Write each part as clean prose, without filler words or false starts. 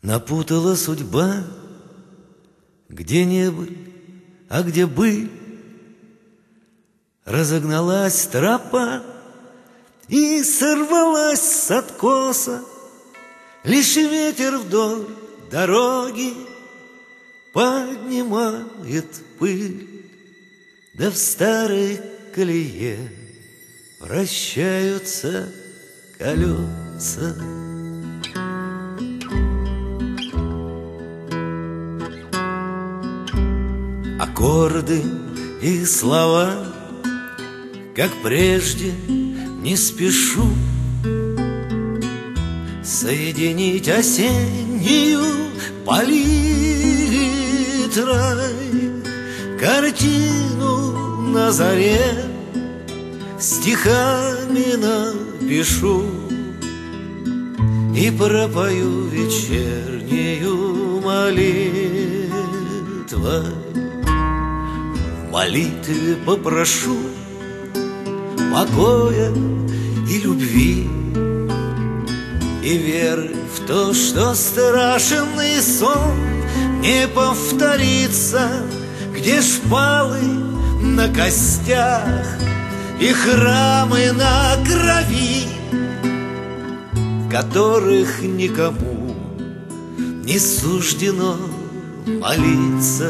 напутала судьба, где не быль, а где быль. Разогналась тропа и сорвалась с откоса, лишь ветер вдоль дороги поднимает пыль, да в старой колее вращаются колеса. Аккорды и слова, как прежде, не спешу соединить осеннюю палитрой картину на заре, стихами напишу и пропою вечернюю молитвой. В молитве попрошу покоя и любви, и веры в то, что страшный сон не повторится, где шпалы на костях и храмы на крови, в которых никому не суждено молиться.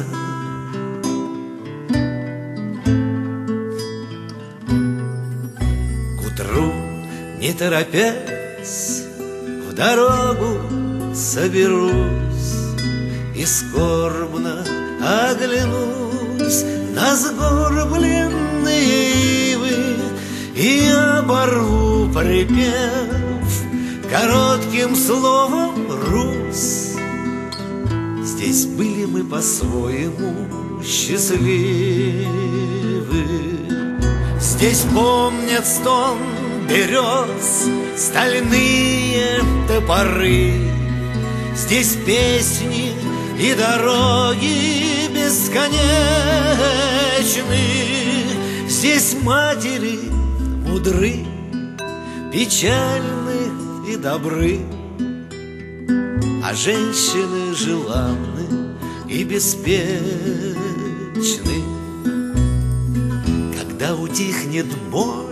К утру, не торопясь, в дорогу соберусь и скорбно оглянусь на сгорбленные ивы и оборву припев коротким словом «Русь». Здесь были мы по-своему счастливы. Здесь помнят стон берез, стальные топоры. Здесь песни и дороги бесконечны. Здесь матери мудры, печальны и добры, а женщины желанны и беспечны. Когда утихнет боль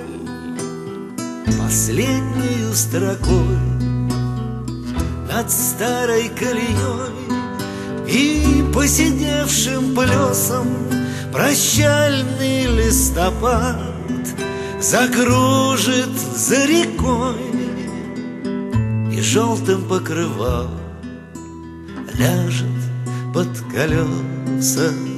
последнею строкой над старой колеей и поседевшим плесом прощальный листопад закружит за рекой и желтым покрывалом ляжет под колеса.